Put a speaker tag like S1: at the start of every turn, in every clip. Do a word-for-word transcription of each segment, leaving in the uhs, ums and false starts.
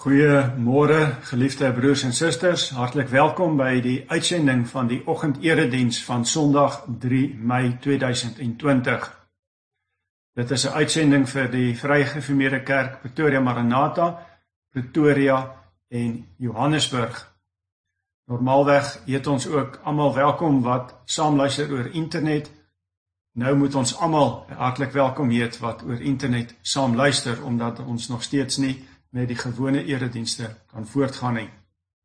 S1: Goeiemôre, geliefde broers en susters, hartlik welkom by die uitsending van die oggendediens van Sondag drie Mei tweeduisend twintig. Dit is 'n uitsending vir die Vrygereformeerde Kerk Pretoria Maranatha, Pretoria en Johannesburg. Normaalweg heet ons ook almal welkom wat saamluister oor internet. Nou moet ons almal hartlik welkom heet wat oor internet saamluister, omdat ons nog steeds nie met die gewone eredienste kan voortgaan nie.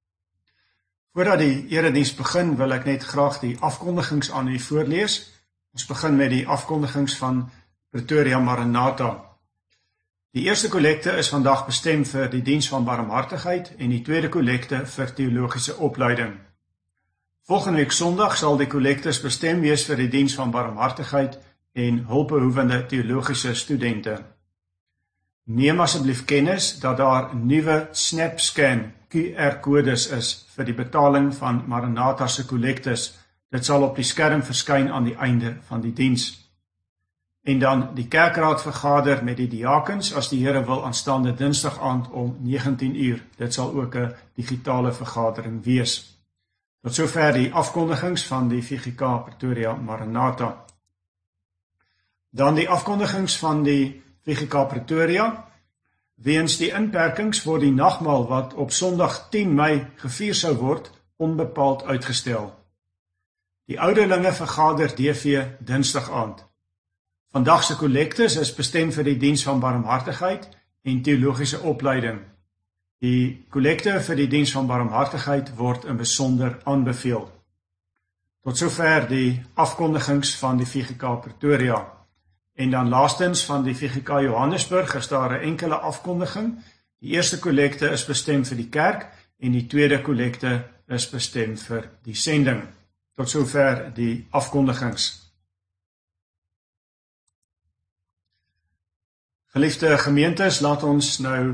S1: Voordat die erediens begin, wil ek net graag die afkondigings aan u voorlees. Ons begin met die afkondigings van Pretoria Maranatha. Die eerste kollekte is vandag bestem vir die diens van barmhartigheid en die tweede kollekte vir teologiese opleiding. Volgende week Sondag sal die kollektes bestem wees vir die diens van barmhartigheid en hulpbehoevende teologiese studente. Neem asseblief kennis dat daar nuwe SnapScan Q R-kodes is vir die betaling van Maranatha se kollektes. Dit sal op die skerm verskyn aan die einde van die diens. En dan die kerkraad vergader met die diakens as die Here wil aanstaande Dinsdag aand om negentien uur. Dit sal ook 'n digitale vergadering wees. Tot sover die afkondigings van die V G K Pretoria Maranatha. Dan die afkondigings van die V G K Pretoria. Weens die inperkings word die nagmaal wat op Sondag tien Mei gevier sou word, onbepaald uitgestel. Die ouderlinge vergader D V Dinsdag aand. Vandag se kollektes is bestem vir die diens van barmhartigheid en teologiese opleiding. Die kollekte vir die diens van barmhartigheid word in besonder aanbeveel. Tot sover die afkondigings van die V G K Pretoria. En dan laastens van die V G K Johannesburg is daar 'n enkele afkondiging. Die eerste kollekte is bestem vir die kerk en die tweede kollekte is bestem vir die sending. Tot sover die afkondigings. Geliefde gemeentes, laat ons nou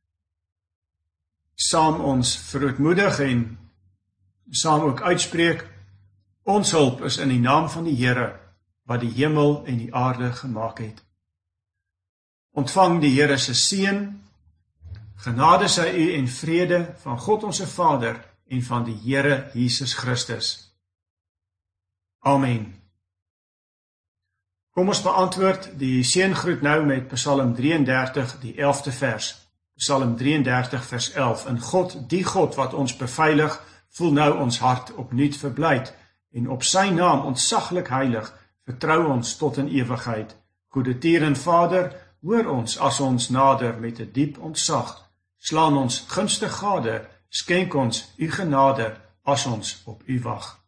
S1: saam ons verootmoedig en saam ook uitspreek, ons hulp is in die naam van die Here, wat die hemel en die aarde gemaak het. Ontvang die Here se seën, genade sy u en vrede van God onze Vader en van die Here Jesus Christus. Amen. Kom ons beantwoord die seëngroet nou met Psalm drieëndertig, die elfde vers. Psalm drieëndertig vers elf. En God, die God wat ons beveilig, voel nou ons hart opnuut verblyd, en op sy naam ontzaglik heilig, vertrou ons tot in ewigheid. Goede Tier en Vader, hoor ons as ons nader met 'n diep ontzag. Slaan ons gunstig gade, skenk ons u genade as ons op u wag.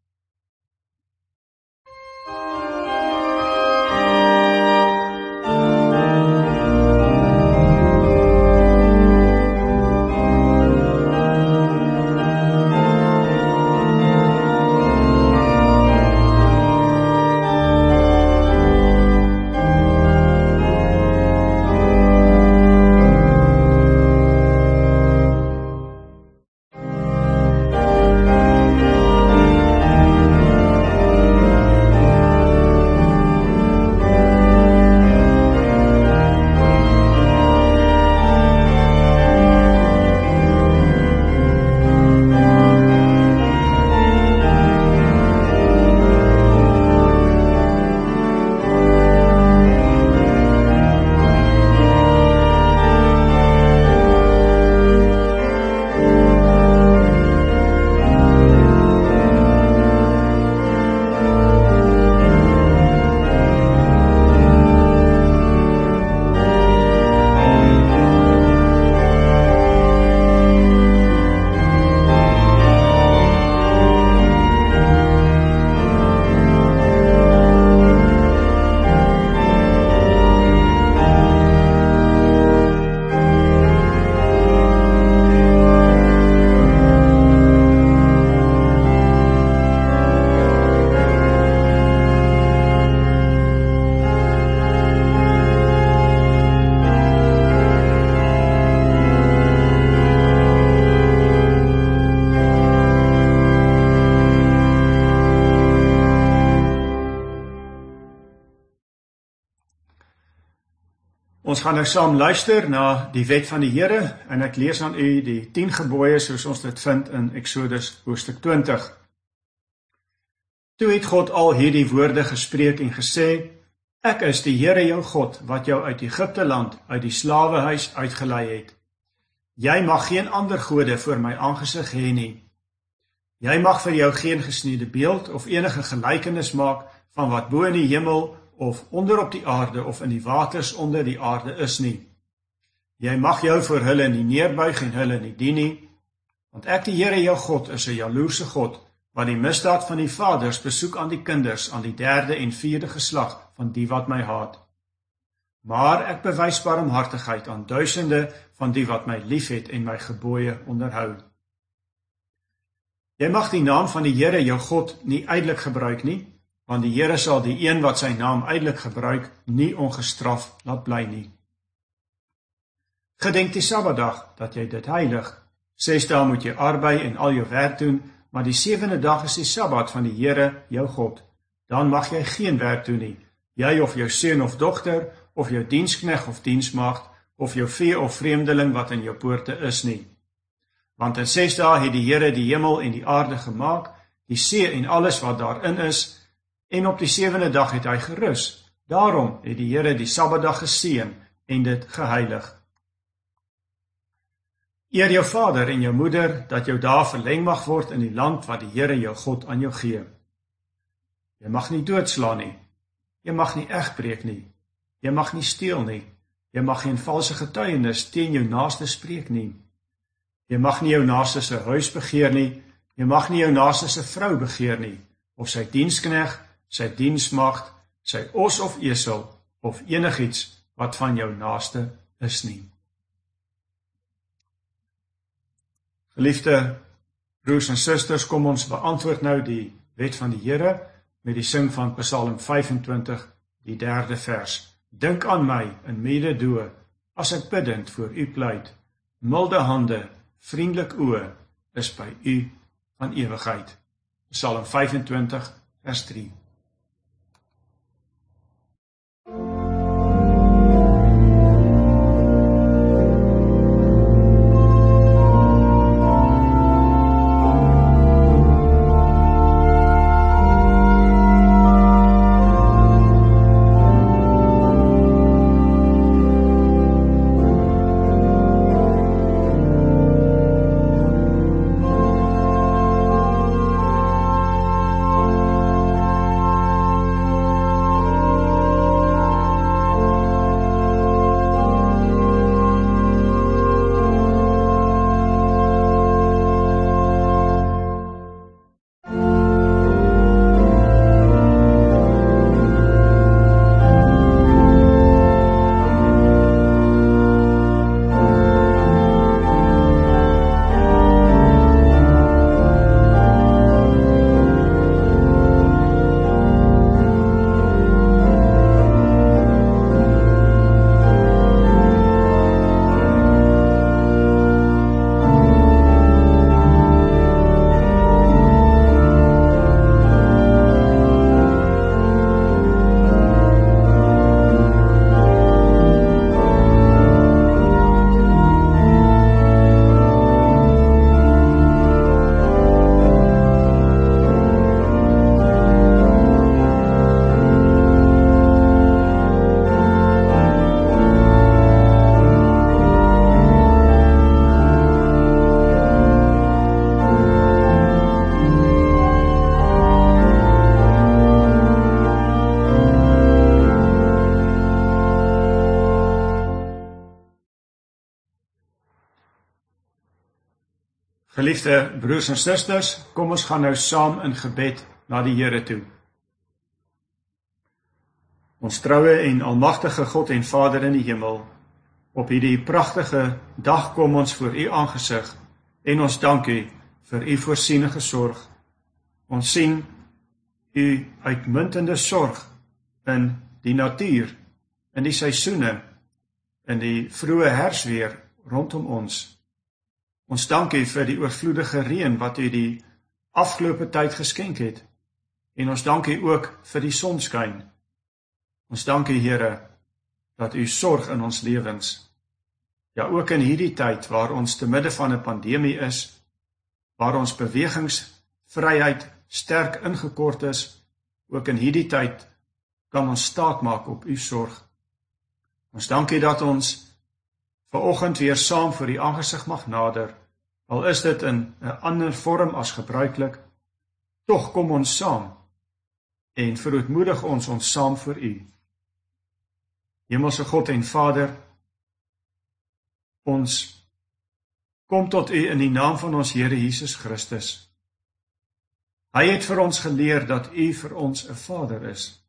S1: Ons gaan nou saam luister na die wet van die Here en ek lees aan u die tien gebooie soos ons dit vind in Exodus hoofstuk twintig. Toe het God al hierdie woorde gespreek en gesê, ek is die Here jou God wat jou uit Egipte land, uit die slawehuis uitgelei het. Jy mag geen ander gode voor my aangesig hê nie. Jy mag vir jou geen gesneede beeld of enige gelykenis maak van wat bo in die hemel of onder op die aarde of in die waters onder die aarde is nie. Jy mag jou voor hulle nie neerbuig en hulle nie dien nie, want ek die Here jou God is 'n jaloerse God, wat die misdaad van die vaders besoek aan die kinders, aan die derde en vierde geslag van die wat my haat. Maar ek bewys barmhartigheid aan duisende van die wat my liefhet en my gebooie onderhou. Jy mag die naam van die Here jou God nie ydelik gebruik nie, want die Here sal die een wat sy naam ydelik gebruik, nie ongestraf laat bly nie. Gedenk die Sabbatdag, dat jy dit heilig. Ses dae moet jy arbei en al jou werk doen, maar die sewende dag is die Sabbat van die Here jou God. Dan mag jy geen werk doen nie, jy of jou seun of dogter, of jou dienskneg of diensmaagd, of jou vee of vreemdeling wat in jou poorte is nie. Want in ses dae het die Here die hemel en die aarde gemaak, die see en alles wat daarin is, en op die sewende dag het hy gerus. Daarom het die Here die Sabbatdag geseën en dit geheilig. Eer jou vader en jou moeder, dat jou dae verleng mag word in die land wat die Here jou God aan jou gee. Jy mag nie doodslaan nie, jy mag nie egbreek nie, jy mag nie steel nie, jy mag geen valse getuienis teen jou naaste spreek nie. Jy mag nie jou naaste se huis begeer nie, jy mag nie jou naaste se vrou begeer nie, of sy dienskneg, sy diensmaagd, sy os of esel, of enigiets wat van jou naaste is nie. Geliefde broers en susters, kom ons beantwoord nou die wet van die Here met die sing van Psalm vyfentwintig, die derde vers. Dink aan my in mededoe, as ek biddend voor u pleit. Milde hande, vriendelik oë, is by u van ewigheid. Psalm vyfentwintig, vers drie. Geliefde broers en susters, kom ons gaan nou saam in gebed na die Here toe. Ons troue en almagtige God en Vader in die hemel, op hierdie pragtige dag kom ons voor u aangesig en ons dank u vir u voorsienige sorg. Ons sien u uitmuntende sorg in die natuur, in die seisoene, in die vroeë herfsweer rondom ons. Ons dank u vir die oorvloedige reën wat u die afgelope tyd geskenk het. En ons dank u ook vir die sonskyn. Ons dank u, Here, dat u sorg in ons lewens. Ja, ook in hierdie tyd waar ons te midde van 'n pandemie is, waar ons bewegingsvryheid sterk ingekort is, ook in hierdie tyd kan ons staat maak op u sorg. Ons dankie dat ons vanoggend weer saam voor die aangesig mag nader, al is dit in 'n ander vorm as gebruiklik, tog kom ons saam en verootmoedig ons ons saam voor u. Hemelse God en Vader, ons kom tot u in die naam van ons Here Jesus Christus. Hy het vir ons geleer dat u vir ons 'n Vader is,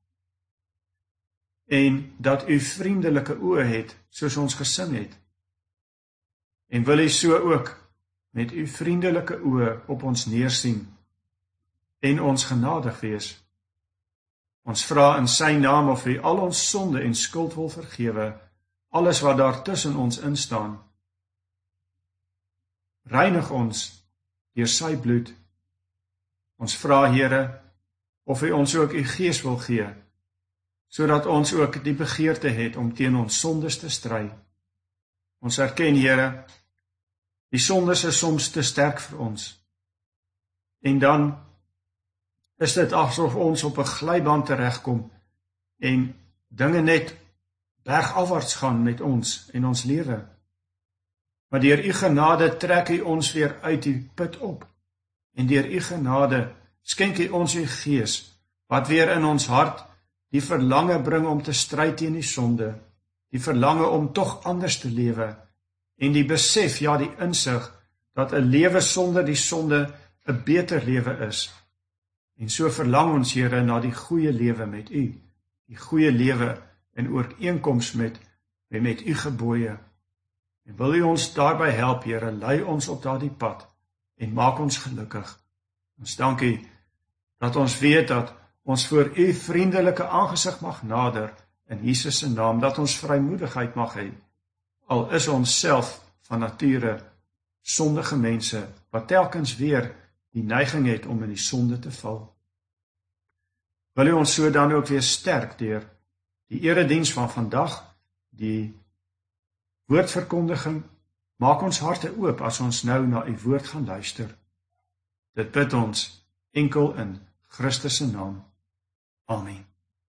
S1: en dat u vriendelike oë het, soos ons gesing het. En wil u so ook met u vriendelike oë op ons neersien en ons genadig wees. Ons vra in sy naam of u al ons sonde en skuld wil vergewe, alles wat daar tussen ons instaan. Reinig ons deur sy bloed. Ons vra, Here, of u ons ook u gees wil gee, sodat ons ook die begeerte het om teen ons sondes te stry. Ons erken, Here, die sondes is soms te sterk vir ons. En dan is dit asof ons op 'n glybaan teregkom en dinge net bergafwaarts gaan met ons en ons lewe. Maar deur u genade trek u ons weer uit die put op. En deur u genade skenk u ons u gees, wat weer in ons hart die verlange bring om te stry teen die sonde, die verlange om tog anders te lewe, en die besef, ja die insig, dat 'n lewe sonder die sonde 'n beter lewe is. En so verlang ons, Here, na die goeie lewe met u, die goeie lewe in ooreenkoms met, met u gebooie. En wil u ons daarby help, Here, lei ons op daardie pad, en maak ons gelukkig. Ons dank u, dat ons weet dat ons voor u vriendelike aangesig mag nader, in Jesus se naam, dat ons vrymoedigheid mag hê, al is ons self van nature sondige mense, wat telkens weer die neiging het om in die sonde te val. Wil u ons so dan ook weer sterk deur die erediens van vandag, die woordverkondiging, maak ons harte oop as ons nou na u woord gaan luister. Dit bid ons enkel in Christus se naam. Amen.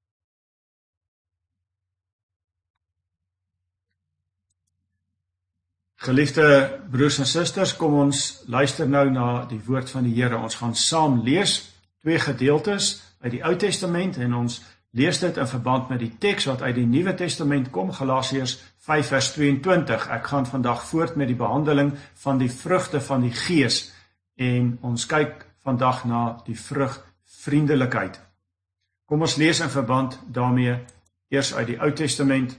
S1: Geliefde broers en susters, kom ons luister nou na die woord van die Here. Ons gaan saam lees twee gedeeltes uit die Ou Testament en ons lees dit in verband met die teks wat uit die Nuwe Testament kom, Galasiërs vyf vers tweeëntwintig. Ek gaan vandag voort met die behandeling van die vrugte van die Gees en ons kyk vandag na die vrug vriendelikheid. Kom ons lees in verband daarmee eers uit die Ou Testament.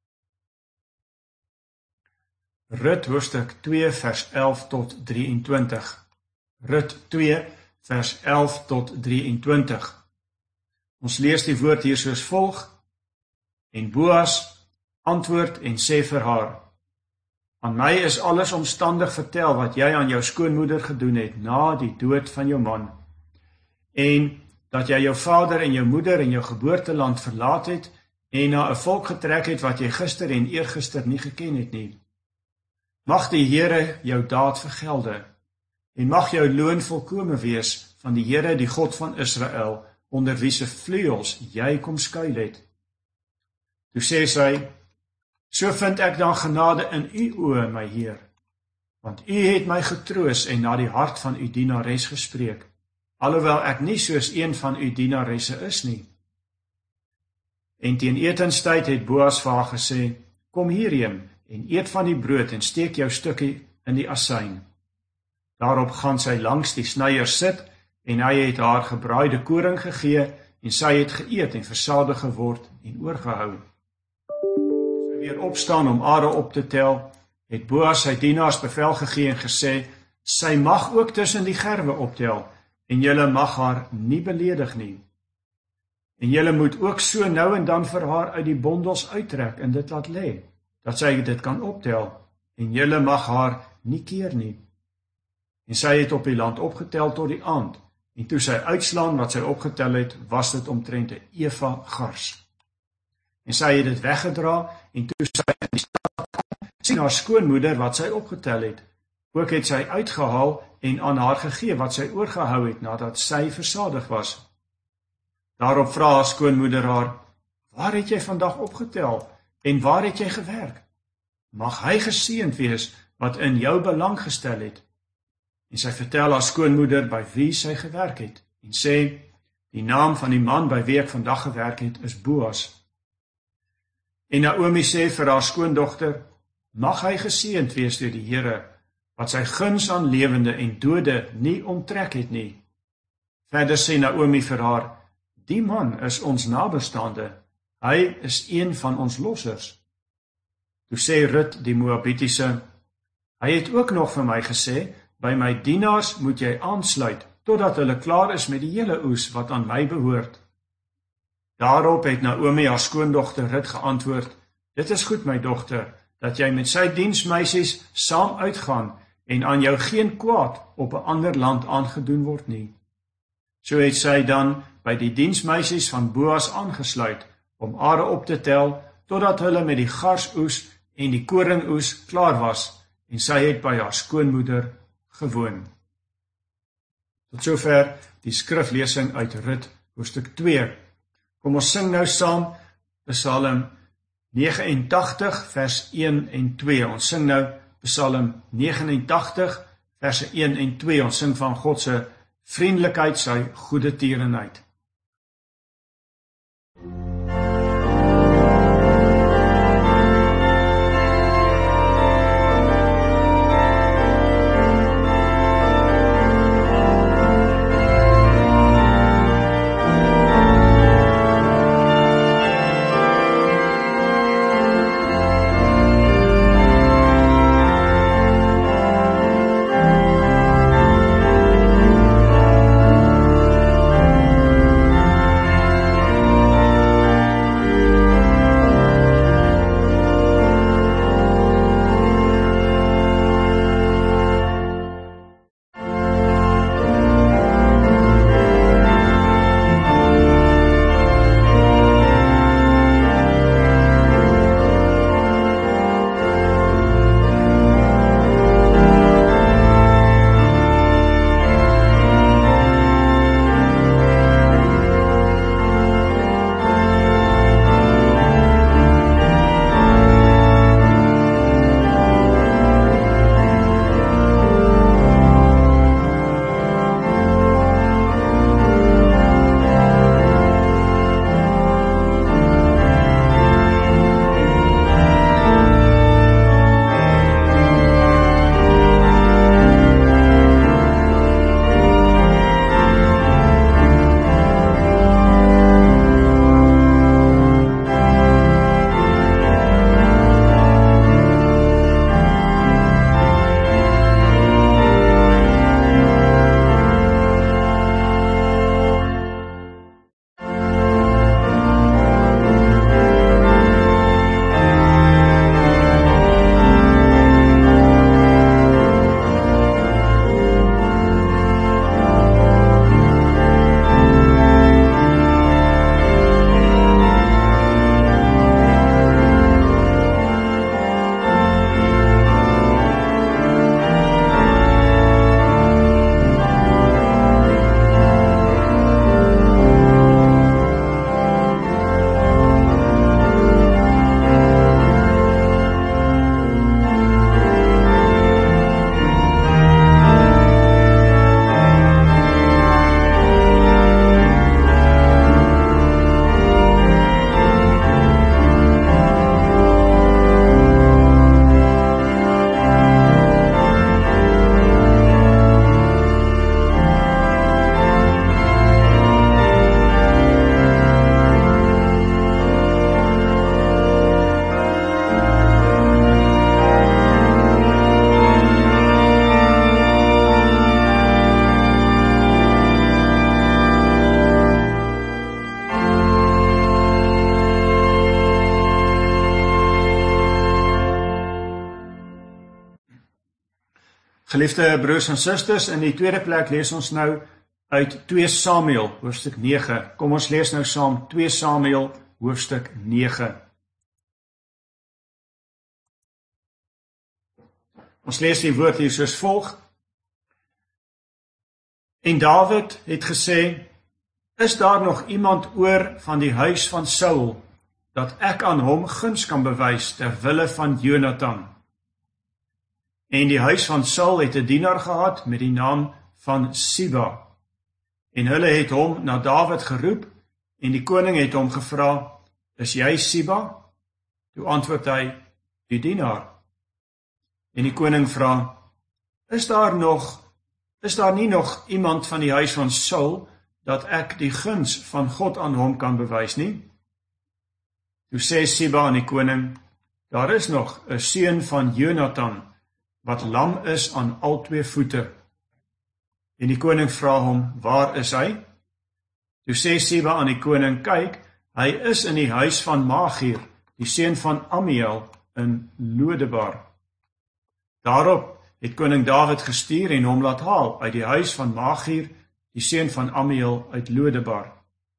S1: Rut hoofstuk twee vers elf tot drieëntwintig. Rut twee vers elf tot drieëntwintig. Ons lees die woord hier soos volg. En Boas antwoord en sê vir haar: Aan my is alles omstandig vertel wat jy aan jou skoonmoeder gedoen het na die dood van jou man, en dat jy jou vader en jou moeder en jou geboorteland verlaat het en na 'n volk getrek het wat jy gister en eergister nie geken het nie. Mag die Here jou daad vergelde, en mag jou loon volkome wees van die Here, die God van Israel, onder wie se vleuels jy kom skuil het. Toe sê sy: So vind ek dan genade in u oë, my Heer, want u het my getroos en na die hart van u dienares gespreek, alhoewel ek nie soos een van u dienaresse is nie. En teen etenstyd het Boas vir haar gesê: Kom hierheen en eet van die brood en steek jou stukkie in die asyn. Daarop gaan sy langs die snyer sit, en hy het haar gebraaide koring gegee, en sy het geëet en versadig geword en oorgehou. Sy weer opstaan om are op te tel, het Boas sy dienaars bevel gegee en gesê: Sy mag ook tussen die gerwe optel, en julle mag haar nie beledig nie. En julle moet ook so nou en dan vir haar uit die bondels uittrek en dit laat lê, dat sy dit kan optel, en julle mag haar nie keer nie. En sy het op die land opgetel tot die aand, en toe sy uitslaan wat sy opgetel het, was dit omtrent 'n eva gars. En sy het dit weggedra, en toe sy in die stad kom, sien haar skoonmoeder wat sy opgetel het. Ook het sy uitgehaal en aan haar gegee wat sy oorgehou het, nadat sy versadig was. Daarop vra haar skoonmoeder haar, waar het jy vandag opgetel, en waar het jy gewerk? Mag hy geseënd wees, wat in jou belang gestel het. En sy vertel haar skoonmoeder by wie sy gewerk het, en sê, die naam van die man by wie ek vandag gewerk het, is Boas. En Naomi sê vir haar skoondogter, mag hy geseënd wees deur die Here, wat sy guns aan lewende en dode nie onttrek het nie. Verder sê Naomi vir haar, die man is ons nabestaande, hy is een van ons lossers. Toe sê Rut die Moabitiese, hy het ook nog vir my gesê, by my dienaars moet jy aansluit, totdat hulle klaar is met die hele oes wat aan my behoort. Daarop het Naomi haar skoondogter Rut geantwoord, dit is goed my dogter, dat jy met sy diensmeisies saam uitgaan en aan jou geen kwaad op 'n ander land aangedoen word nie. So het sy dan by die diensmeisies van Boas aangesluit, om are op te tel, totdat hulle met die garsoes en die koringoes klaar was, en sy het by haar skoonmoeder gewoon. Tot sover die skriflesing uit Rut, hoofstuk twee. Kom ons sing nou saam Psalm negenentagtig vers een en twee. Ons sing nou Psalm negenentagtig verse een en twee. Ons sing van God se vriendelikheid, sy goeie tierenheid. Geliefde broers en susters, in die tweede plek lees ons nou uit twee Samuel, hoofstuk nege. Kom ons lees nou saam twee Samuel, hoofstuk nege. Ons lees die woord hier soos volg. En Dawid het gesê, is daar nog iemand oor van die huis van Saul, dat ek aan hom guns kan bewys ter wille van Jonathan? En die huis van Saul het 'n dienaar gehad met die naam van Siba. En hulle het hom na Dawid geroep, en die koning het hom gevra, is jy Siba? Toe antwoord hy, die dienaar. En die koning vra, is daar nog, is daar nie nog iemand van die huis van Saul, dat ek die guns van God aan hom kan bewys nie? Toe sê Siba aan die koning, daar is nog 'n seun van Jonathan, wat lam is aan al twee voete. En die koning vra hom, waar is hy? Toe sê Siba aan die koning, kyk, hy is in die huis van Magier, die seun van Amiel in Lodebar. Daarop het koning Dawid gestuur en hom laat haal uit die huis van Magier, die seun van Amiel uit Lodebar.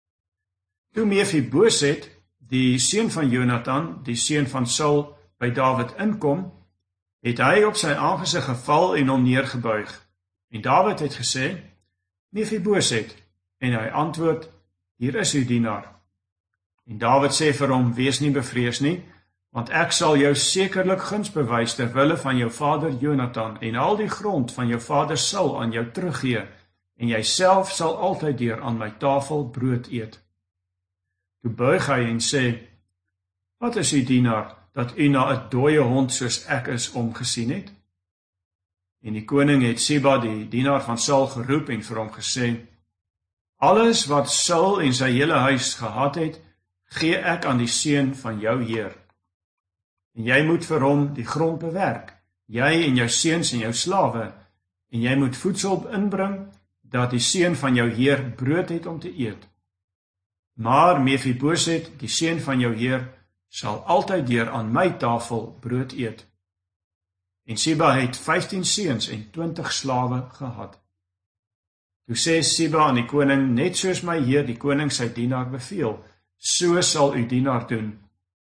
S1: Toe Mefiboset, die seun van Jonathan, die seun van Saul, by Dawid inkom, het hy op sy aangesig geval en hom neergebuig. En Dawid het gesê, Mefiboset, en hy antwoord, hier is uw dienaar. En Dawid sê vir hom, wees nie bevrees nie, want ek sal jou sekerlik guns bewys ter wille van jou vader Jonathan, en al die grond van jou vader Saul aan jou teruggee, en jy self sal altyd deur aan my tafel brood eet. Toe buig hy en sê, wat is u dienaar, dat u na 'n dooie hond soos ek is omgesien het? En die koning het Siba, die dienaar van Saul, geroep en vir hom gesê, alles wat Saul en sy hele huis gehad het, gee ek aan die seun van jou heer. En jy moet vir hom die grond bewerk, jy en jou seuns en jou slawe, en jy moet voedsel inbring, dat die seun van jou heer brood het om te eet. Maar Mefiboset, die seun van jou heer, sal altyd deur aan my tafel brood eet. En Siba het vyftien seuns en twintig slawe gehad. Toe sê Siba aan die koning, net soos my heer die koning sy dienaar beveel, so sal u dienaar doen.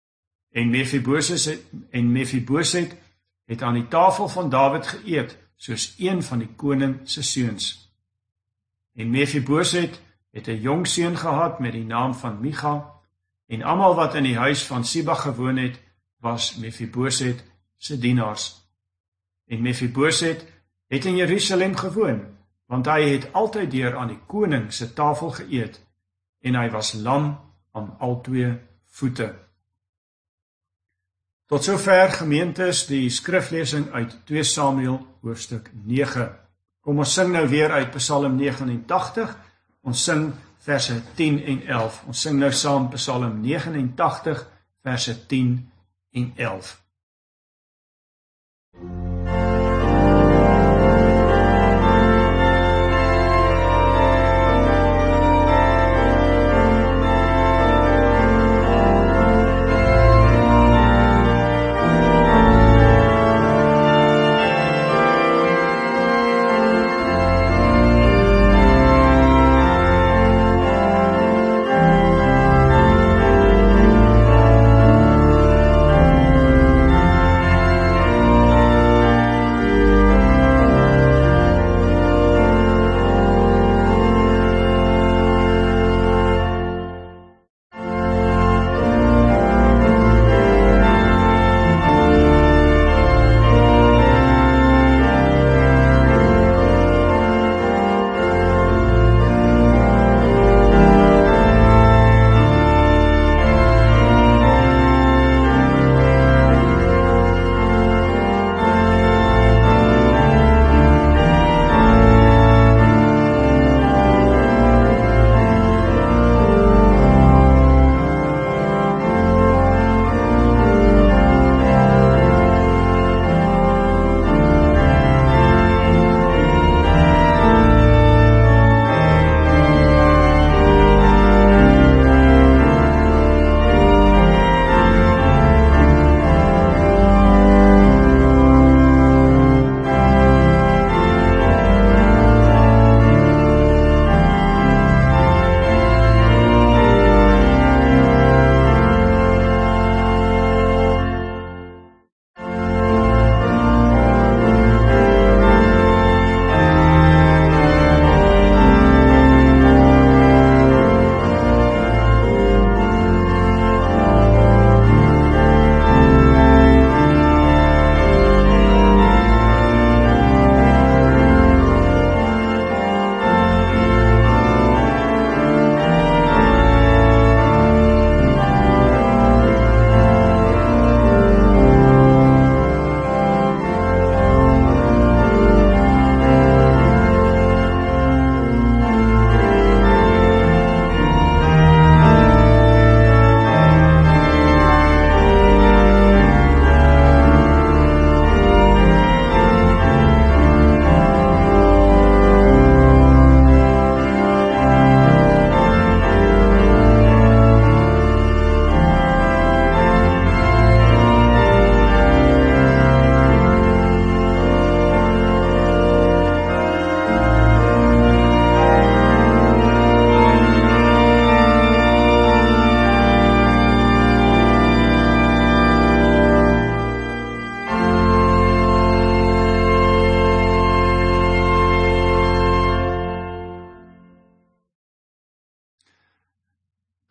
S1: En Mefiboset, en Mefiboset het aan die tafel van Dawid geëet, soos een van die koning se seuns. En Mefiboset het 'n jong seun gehad met die naam van Micha, en almal wat in die huis van Siba gewoon het, was Mefiboset se dienaars. En Mefiboset het in Jerusalem gewoon, want hy het altyd deur aan die koning se tafel geëet, en hy was lam aan al twee voete. Tot sover, gemeentes, die skriflesing uit twee Samuel hoofstuk nege. Kom ons sing nou weer uit Psalm negenentagtig, ons sing verse tien en elf. Ons sing nou saam Psalm negenentagtig, verse tien en elf.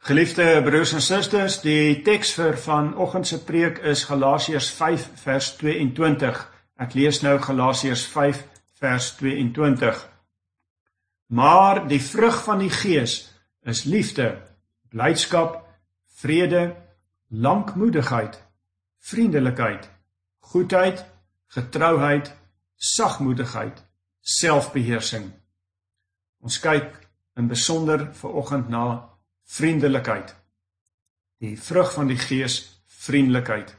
S1: Geliefde broers en susters, die teks vir vanoggend se preek is Galasiërs vyf vers tweeëntwintig. Ek lees nou Galasiërs vyf vers tweeëntwintig. Maar die vrug van die Gees is liefde, blydskap, vrede, lankmoedigheid, vriendelikheid, goedheid, getrouheid, sagmoedigheid, selfbeheersing. Ons kyk in besonder vanoggend na vriendelikheid. Die vrug van die Gees, vriendelikheid.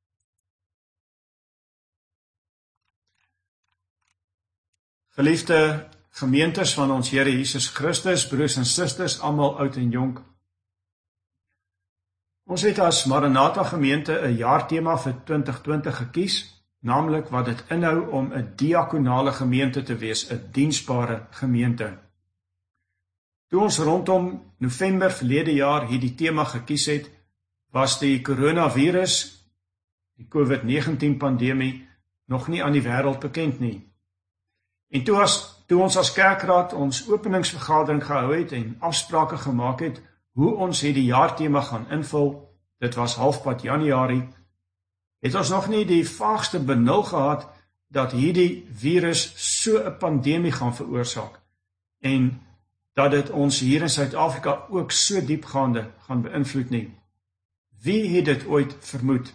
S1: Geliefde gemeentes van ons Here Jesus Christus, broers en susters, almal oud en jonk. Ons het as Maranatha gemeente 'n jaartema vir twintig twintig gekies, naamlik wat dit inhou om 'n diakonale gemeente te wees, 'n diensbare gemeente. Toe ons rondom November verlede jaar hierdie tema gekies het, was die coronavirus, die COVID negentien pandemie, nog nie aan die wêreld bekend nie. En toe, as, toe ons as kerkraad ons openingsvergadering gehou het en afsprake gemaak het, hoe ons hierdie jaartema gaan invul, dit was halfpad Januarie, het ons nog nie die vaagste benul gehad dat hierdie virus so 'n pandemie gaan veroorsaak en dat dit ons hier in Suid-Afrika ook so diepgaande gaan beïnvloed nie. Wie het dit ooit vermoed?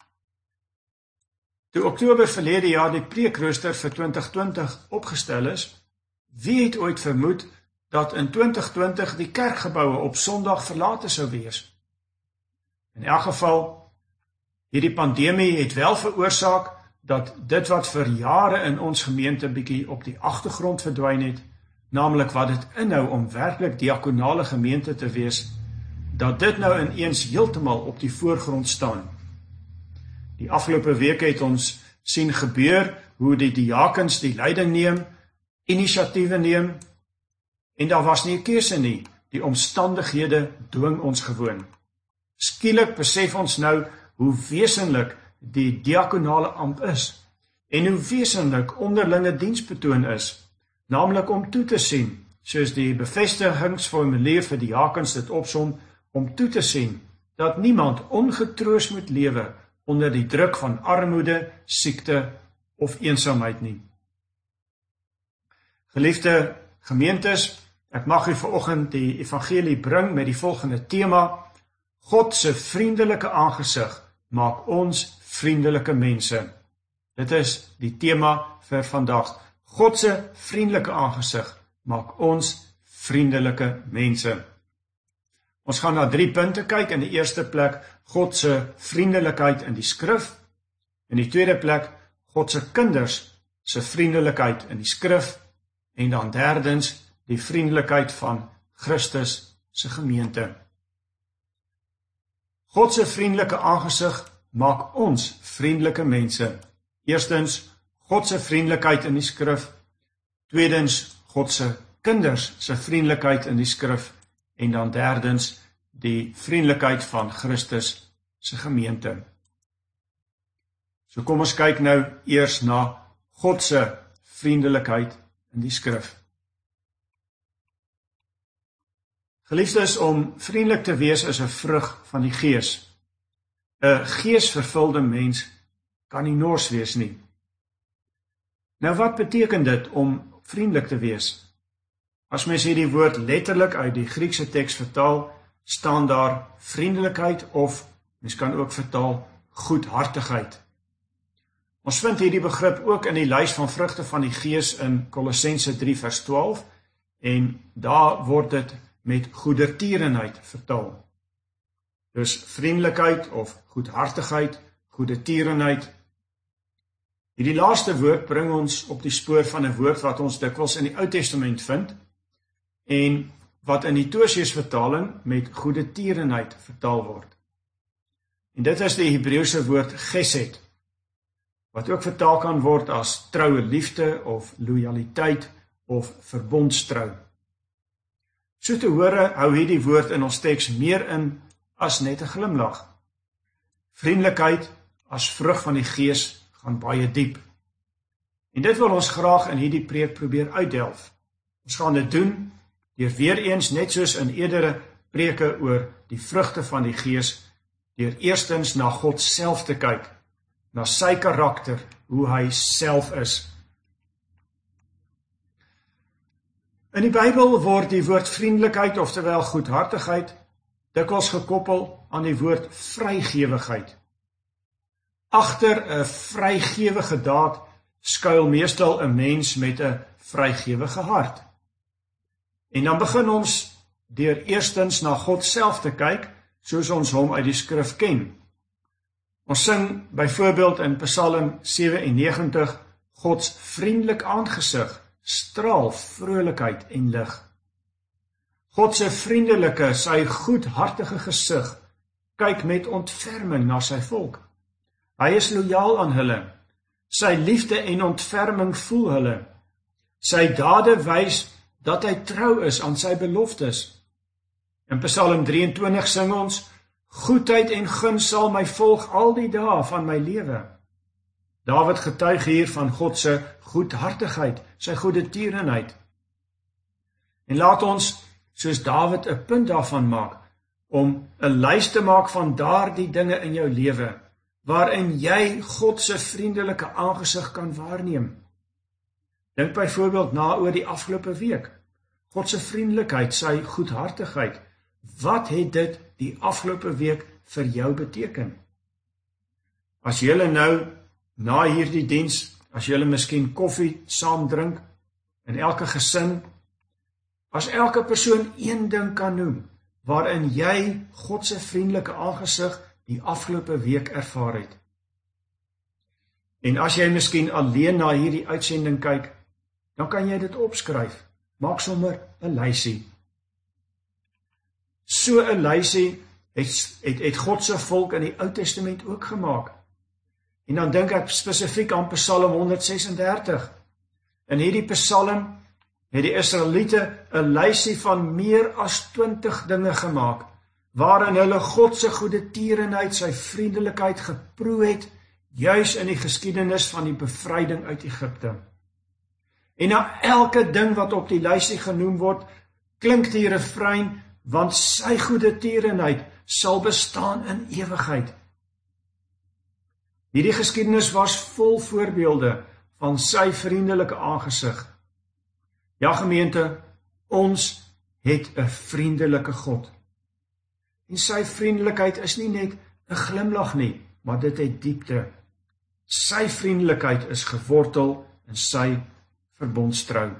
S1: Toe Oktober verlede jaar die preekrooster vir twintig twintig opgestel is, wie het ooit vermoed dat in twintig twintig die kerkgeboue op Sondag verlate sou wees? In elk geval, hierdie pandemie het wel veroorsaak dat dit wat vir jare in ons gemeente bietjie op die agtergrond verdwyn het, naamlik wat dit inhou om werklik diakonale gemeente te wees, dat dit nou ineens heeltemal op die voorgrond staan. Die afgelope week het ons sien gebeur hoe die diakens die leiding neem, inisiatiewe neem, en daar was nie 'n keuse nie, die omstandighede dwing ons gewoon. Skielik besef ons nou hoe wesenlik die diakonale ampt is, en hoe wesenlik onderlinge diensbetoon is, naamlik om toe te sien, soos die bevestigingsformulier vir diakens dit opsom, om toe te sien, dat niemand ongetroos moet lewe onder die druk van armoede, siekte of eensaamheid nie. Geliefde gemeentes, ek mag u vanoggend die evangelie bring met die volgende tema: God se vriendelike aangesig maak ons vriendelike mense. Dit is die tema vir vandag. God se vriendelike aangesig maak ons vriendelike mense. Ons gaan na drie punte kyk. In die eerste plek God se vriendelikheid in die skrif. In die tweede plek God se kinders se vriendelikheid in die skrif. En dan derdens die vriendelikheid van Christus se gemeente. God se vriendelike aangesig maak ons vriendelike mense. Eerstens God se vriendelikheid in die skrif. Tweedens God se kinders se vriendelikheid in die skrif. En dan derdens die vriendelikheid van Christus se gemeente. So kom ons kyk nou eers na God se vriendelikheid in die skrif. Geliefdes, om vriendelik te wees is 'n vrug van die Gees. 'n Geesvervulde mens kan nie nors wees nie. Nou wat beteken dit om vriendelik te wees? As mens hierdie woord letterlik uit die Griekse teks vertaal, staan daar vriendelikheid of mens kan ook vertaal goedhartigheid. Ons vind hierdie begrip ook in die lys van vrugte van die Gees in Kolossense drie vers twaalf en daar word dit met goedertierenheid vertaal. Dus vriendelikheid of goedhartigheid, goedertierenheid. Hierdie laaste woord bring ons op die spoor van 'n woord wat ons dikwels in die Ou Testament vind en wat in die Tosius vertaling met goedertierenheid vertaal word. En dit is die Hebreëse woord gesed, wat ook vertaal kan word as troue liefde of lojaliteit of verbondstrou. So te hore hou hierdie woord in ons teks meer in as net 'n glimlag. Vriendelikheid as vrug van die Gees gaan baie diep. En dit wil ons graag in hierdie preek probeer uitdelf. Ons gaan dit doen deur weer eens net soos in eerdere preke oor die vrugte van die Gees, deur eerstens na God self te kyk, na sy karakter, hoe hy self is. In die Bybel word die woord vriendelikheid, oftewel goedhartigheid, dikwels gekoppel aan die woord vrygewigheid. Agter 'n vrygewige daad skuil meestal 'n mens met 'n vrygewige hart. En dan begin ons deur eerstens na God self te kyk, soos ons hom uit die skrif ken. Ons sing byvoorbeeld in Psalm sewe en negentig, Gods vriendelik aangesig straal vrolikheid en lig. God se vriendelike, sy goedhartige gesig kyk met ontferming na sy volk. Hy is lojaal aan hulle. Sy liefde en ontferming voel hulle. Sy dade wys dat hy trou is aan sy beloftes. In Psalm drieëntwintig sing ons, goedheid en guns sal my volg al die dae van my lewe. Dawid getuig hier van God se goedhartigheid, sy goedertierenheid. En laat ons, soos Dawid, 'n punt daarvan maak, om 'n lys te maak van daardie dinge in jou lewe, waarin jy God se vriendelike aangesig kan waarneem. Dink byvoorbeeld na oor die afgelope week. God se vriendelikheid, sy goedhartigheid. Wat het dit die afgelope week vir jou beteken? As julle nou na hierdie diens, as julle miskien koffie saam drink, in elke gesin, as elke persoon een ding kan noem, waarin jy God se vriendelike aangesig die afgelope week ervaar het. En as jy miskien alleen na hierdie uitsending kyk, dan kan jy dit opskryf. Maak sommer 'n lysie. So 'n lysie het, het, het God se volk in die Ou Testament ook gemaak. En dan dink ek spesifiek aan Psalm honderdsesendertig. In hierdie Psalm het die Israeliete 'n lysie van meer as twintig dinge gemaak, waarin hulle God se goedertierenheid, sy vriendelikheid geproe het, juis in die geskiedenis van die bevryding uit Egipte. En na elke ding wat op die lysie genoem word, klink die refrein, want sy goedertierenheid sal bestaan in ewigheid. Hierdie geskiedenis was vol voorbeelde van sy vriendelike aangesig. Ja, gemeente, ons het 'n vriendelike God. En sy vriendelikheid is nie net 'n glimlag nie, maar dit het diepte. Sy vriendelikheid is gewortel in sy verbondstrou.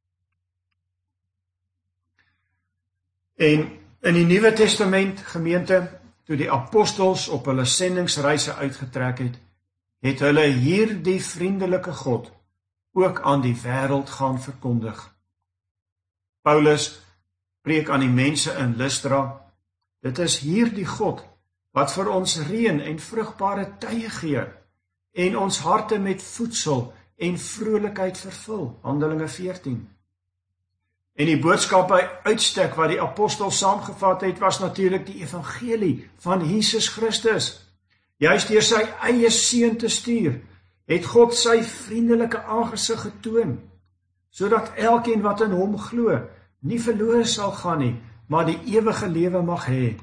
S1: En in die Nuwe Testament, gemeente, toe die apostels op hulle sendingsreise uitgetrek het, het hulle hierdie vriendelike God ook aan die wêreld gaan verkondig. Paulus preek aan die mense in Lystra, dit is hierdie God wat vir ons reën en vrugbare tye gee en ons harte met voedsel en vrolikheid vervul, Handelinge veertien. En die boodskap by uitstek wat die apostel saamgevat het, was natuurlik die evangelie van Jesus Christus. Juist deur sy eie seun te stuur, het God sy vriendelike aangesig getoon, sodat elkeen wat in hom glo, nie verlore sal gaan nie, maar die ewige lewe mag hê.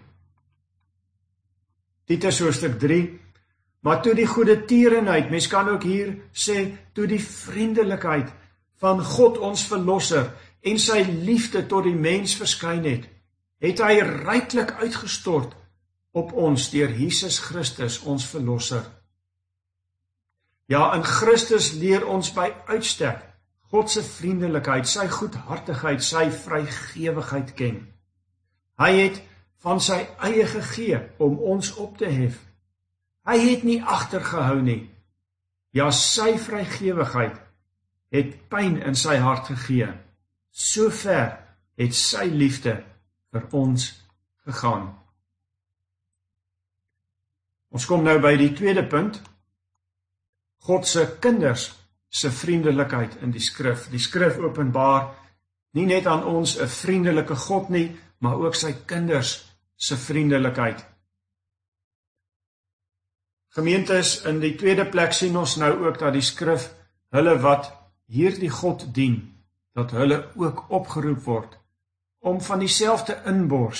S1: Titus hoofstuk drie, maar toe die goedertierenheid, mens kan ook hier sê, toe die vriendelikheid van God ons verlosser en sy liefde tot die mens verskyn het, het hy ryklik uitgestort op ons deur Jesus Christus, ons verlosser. Ja, in Christus leer ons by uitstek God se vriendelikheid, sy goedhartigheid, sy vrygewigheid ken. Hy het van sy eie gegee om ons op te hef. Hy het nie agtergehou nie. Ja, sy vrygewigheid het pyn in sy hart gegee. So ver het sy liefde vir ons gegaan. Ons kom nou by die tweede punt. God se kinders se vriendelikheid in die skrif. Die skrif openbaar nie net aan ons 'n vriendelike God nie, maar ook sy kinders se vriendelikheid. Gemeentes, in die tweede plek sien ons nou ook dat die skrif hulle wat hierdie God dien, dat hulle ook opgeroep word om van dieselfde inbors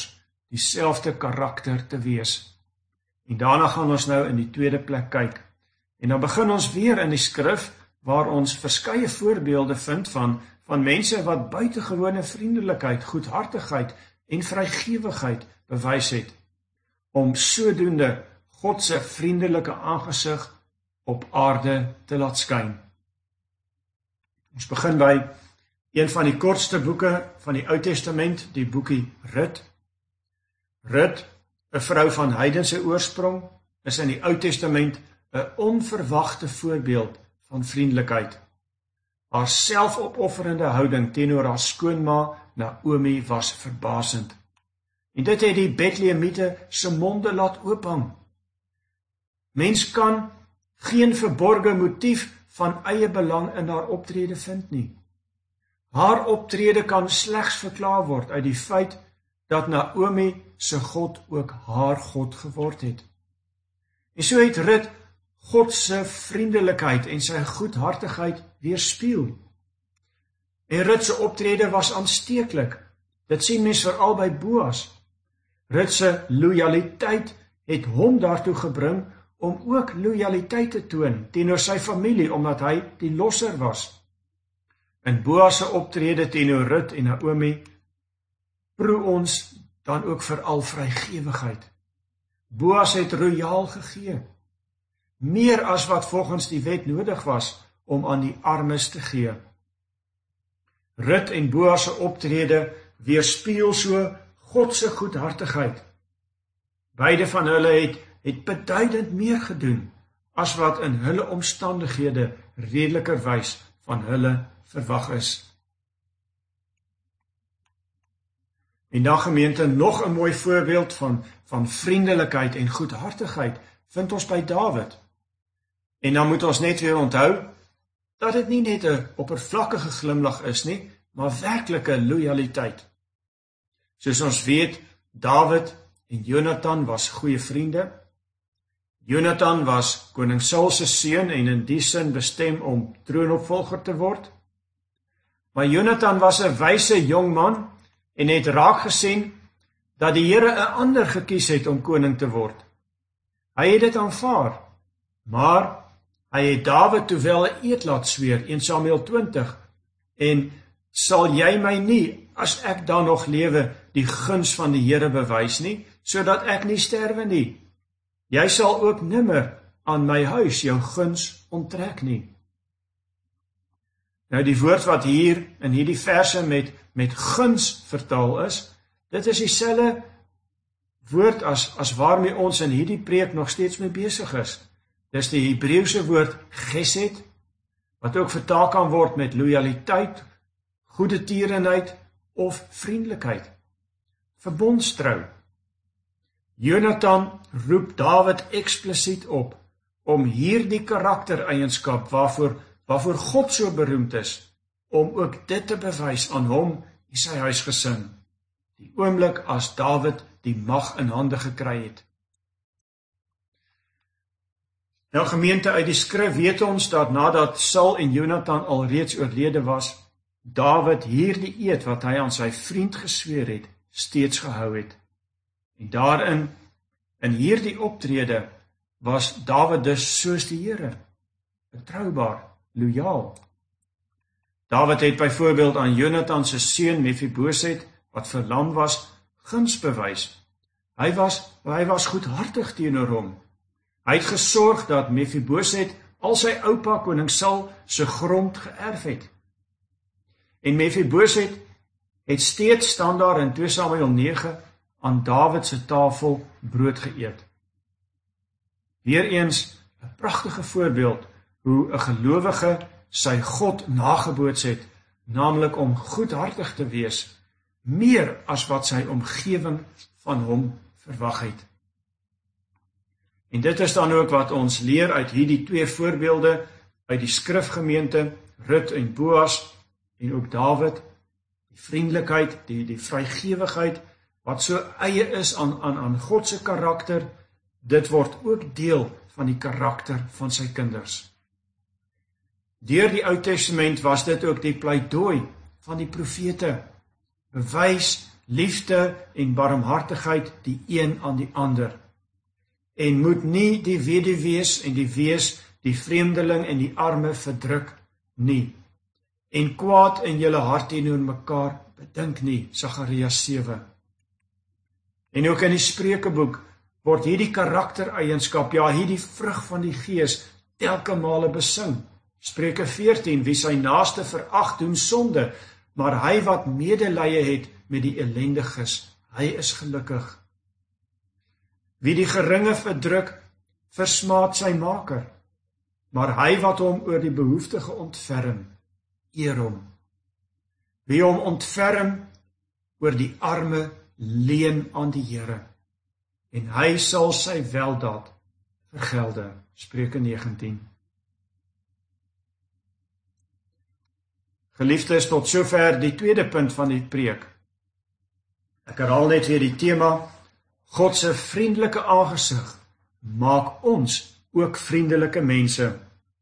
S1: dieselfde karakter te wees. En daarna gaan ons nou in die tweede plek kyk. En dan begin ons weer in die skrif, waar ons verskeie voorbeelde vind van, van mense wat buitengewone vriendelikheid, goedhartigheid en vrygewigheid bewys het, om sodoende God se vriendelike aangesig op aarde te laat skyn. Ons begin by een van die kortste boeke van die Ou Testament, die boekie Rut. Rut, 'n vrou van heidense oorsprong, is in die Ou Testament 'n onverwagte voorbeeld van vriendelikheid. Haar selfopofferende houding teenoor haar skoonma Naomi was verbasend. En dit het die Betlehemiete se monde laat oophang. Mens kan geen verborge motief van eie belang in haar optrede vind nie. Haar optrede kan slegs verklaar word uit die feit dat Naomi se God ook haar God geword het. En so het Rut God se vriendelikheid en sy goedhartigheid weerspieël. En Rut se optrede was aansteeklik. Dit sien mens veral by Boas. Rut se lojaliteit het hom daartoe gebring om ook lojaliteit te toon teenoor sy familie, omdat hy die losser was. In Boas se optrede teenoor Rut en Naomi proe ons dan ook veral vrygewigheid. Boas het royaal gegee, meer as wat volgens die wet nodig was om aan die armes te gee. Rut en Boas se optrede weerspieël so God se goedhartigheid. Beide van hulle het, het beduidend meer gedoen as wat in hulle omstandighede redelikerwys van hulle verwag is. En dan gemeente, nog 'n mooi voorbeeld van, van vriendelikheid en goedhartigheid vind ons by Dawid. En dan moet ons net weer onthou, dat dit nie net 'n oppervlakkige glimlag is nie, maar werklike lojaliteit. Soos ons weet, Dawid en Jonathan was goeie vriende. Jonathan was koning Saul se seun en in die sin bestem om troonopvolger te word. Maar Jonathan was 'n wyse jong man en het raak gesien dat die Here 'n ander gekies het om koning te word. Hy het dit aanvaar, maar hy het Dawid toe wel 'n eed laat sweer, Eerste Samuel twintig, en sal jy my nie, as ek dan nog lewe, die guns van die Here bewys nie, sodat ek nie sterwe nie. Jy sal ook nimmer aan my huis jou guns onttrek nie. Nou die woord wat hier in hierdie verse met, met guns vertaal is, dit is dieselfde woord as, as waarmee ons in hierdie preek nog steeds mee besig is. Dis die Hebreëse woord gesed, wat ook vertaal kan word met lojaliteit, goeie tierenheid of vriendelikheid. Verbondstrou. Jonathan roep Dawid eksplisiet op om hierdie karaktereienskap waarvoor, waarvoor God so beroemd is, om ook dit te bewys aan hom en sy huisgesin, die oomblik as Dawid die mag in hande gekry het. Nou gemeente, uit die skrif weet ons dat nadat Saul en Jonathan al reeds oorlede was, Dawid hierdie eed wat hy aan sy vriend gesweer het, steeds gehou het. En daarin, in hierdie optrede, was Dawid dus soos die Here, betroubaar, lojaal. Dawid het byvoorbeeld aan Jonathan se seun Mephiboset, wat verlam was, guns bewys. Hy was, hy was goedhartig teenoor hom. Hy het gesorg dat Mephiboset al sy oupa koning Saul se grond geërf het. En Mephiboset het steeds standaard in Tweede Samuel nege aan Dawid se tafel brood geëet. Weereens 'n pragtige voorbeeld hoe 'n gelowige sy God nageboots het, naamlik om goedhartig te wees, meer as wat sy omgewing van hom verwag het. En dit is dan ook wat ons leer uit hierdie twee voorbeelde uit die skrifgemeente, Rut en Boas, en ook Dawid, die vriendelikheid, die, die vrygewigheid, wat so eie is aan, aan, aan God se karakter, dit word ook deel van die karakter van sy kinders. Deur die Ou Testament was dit ook die pleidooi van die profete, bewys liefde en barmhartigheid die een aan die ander. En moet nie die weduwees en die wees, die vreemdeling en die arme verdruk nie. En kwaad in julle hart teenoor mekaar bedink nie, Sagaria sewe. En ook in die Spreukeboek word hierdie karaktereienskap, ja hierdie vrug van die Gees, telke male besing. Spreuke veertien, wie sy naaste verag doen sonde, maar hy wat medelee het met die ellendiges, hy is gelukkig. Wie die geringe verdruk, versmaad sy maker, maar hy wat hom oor die behoeftige ontferm, eer hom. Wie hom ontferm oor die arme, leen aan die Here, en hy sal sy weldaad vergelde. Spreuke negentien. Geliefdes, tot sover die tweede punt van die preek. Ek herhaal net weer die tema, God se vriendelike aangesig maak ons ook vriendelike mense.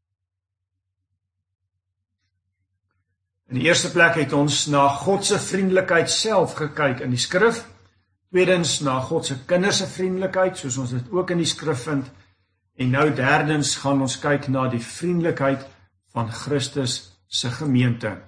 S1: In die eerste plek het ons na God se vriendelikheid self gekyk in die skrif, tweedens na God se kinders se vriendelikheid, soos ons dit ook in die skrif vind, en nou derdens gaan ons kyk na die vriendelikheid van Christus se gemeente.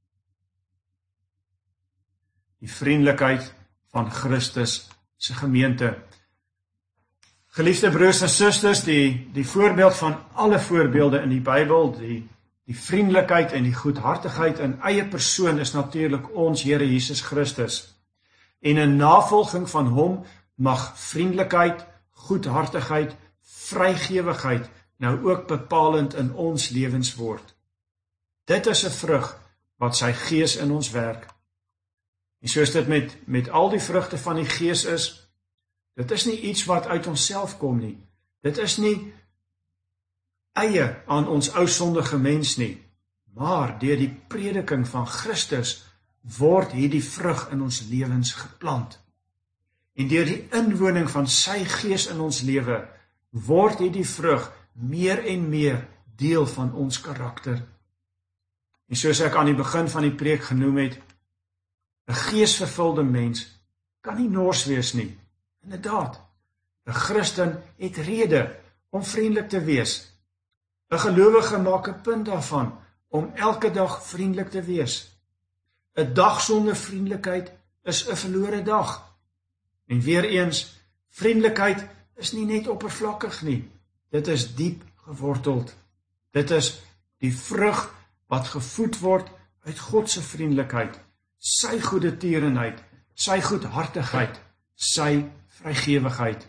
S1: Die vriendelikheid van Christus se gemeente. Geliefde broers en susters, die, die voorbeeld van alle voorbeelde in die Bybel, die, die vriendelikheid en die goedhartigheid in eie persoon is natuurlik ons Here Jesus Christus. En in navolging van hom mag vriendelikheid, goedhartigheid, vrygewigheid nou ook bepalend in ons lewens word. Dit is 'n vrug wat sy Gees in ons werk. En soos dit met, met al die vrugte van die Gees is, dit is nie iets wat uit onsself kom nie. Dit is nie eie aan ons ou sondige mens nie, maar deur die prediking van Christus word hierdie vrug in ons lewens geplant. En deur die inwoning van sy Gees in ons lewe, word hierdie vrug meer en meer deel van ons karakter. En soos ek aan die begin van die preek genoem het, 'n geesvervulde mens kan nie nors wees nie. Inderdaad, 'n Christen het rede om vriendelik te wees. 'n Gelowige maak 'n punt daarvan om elke dag vriendelik te wees. 'n Dag sonder vriendelikheid is 'n verlore dag. En weer eens, vriendelikheid is nie net oppervlakkig nie. Dit is diep geworteld. Dit is die vrug wat gevoed word uit God se vriendelikheid, sy goeie tierenheid, sy goedhartigheid, sy vrygewigheid.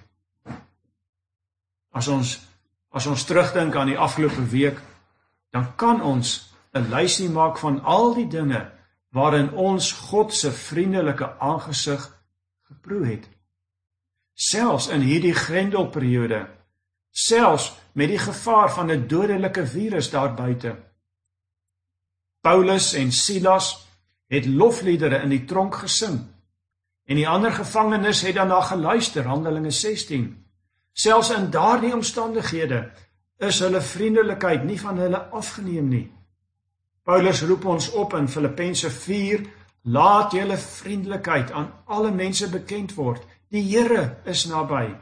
S1: As ons, as ons terugdink aan die afgelope week, dan kan ons 'n lysie maak van al die dinge waarin ons God se vriendelike aangesig geproe het. Selfs in hierdie grendelperiode, selfs met die gevaar van 'n dodelike virus daar buite. Paulus en Silas het lofliedere in die tronk gesing, en die ander gevangenes het daarna geluister, Handelinge sestien. Selfs in daardie omstandighede is hulle vriendelikheid nie van hulle afgeneem nie. Paulus roep ons op in Filippense vier, laat julle vriendelikheid aan alle mense bekend word. Die Here is naby.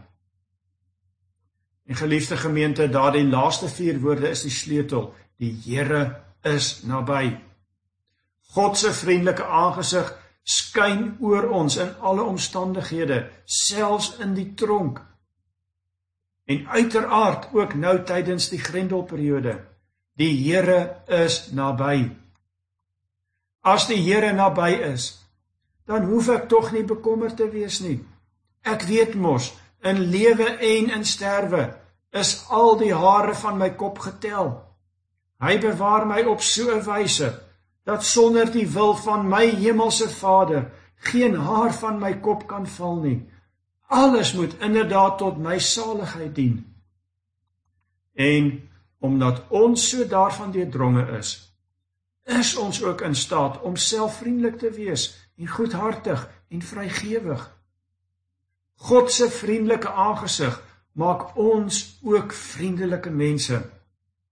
S1: En geliefde gemeente, daardie laaste vier woorde is die sleutel. Die Here is naby. God se vriendelike aangesig skyn oor ons in alle omstandighede, selfs in die tronk. En uiteraard ook nou tydens die grendelperiode. Die Here is naby. As die Here naby is, dan hoef ek tog nie bekommerd te wees nie. Ek weet mos, in lewe en in sterwe is al die hare van my kop getel. Hy bewaar my op so 'n wyse, dat sonder die wil van my hemelse Vader, geen haar van my kop kan val nie. Alles moet inderdaad tot my saligheid dien. En omdat ons so daarvan deurdronge is, is ons ook in staat om selfvriendelik te wees en goedhartig en vrygewig. God se vriendelike aangesig maak ons ook vriendelike mense.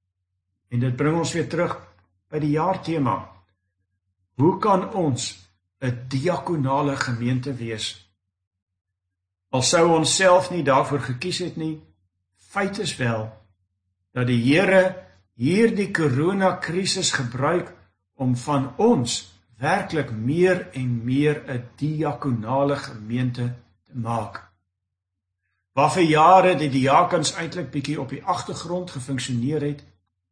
S1: En dit bring ons weer terug by die jaartema. Hoe kan ons 'n diakonale gemeente wees. Al sou ons self nie daarvoor gekies het nie, feit is wel, dat die Here hierdie koronakrisis gebruik om van ons werklik meer en meer 'n diakonale gemeente te maak. Waar vir jare die diakens eintlik bietjie op die agtergrond gefunksioneer het,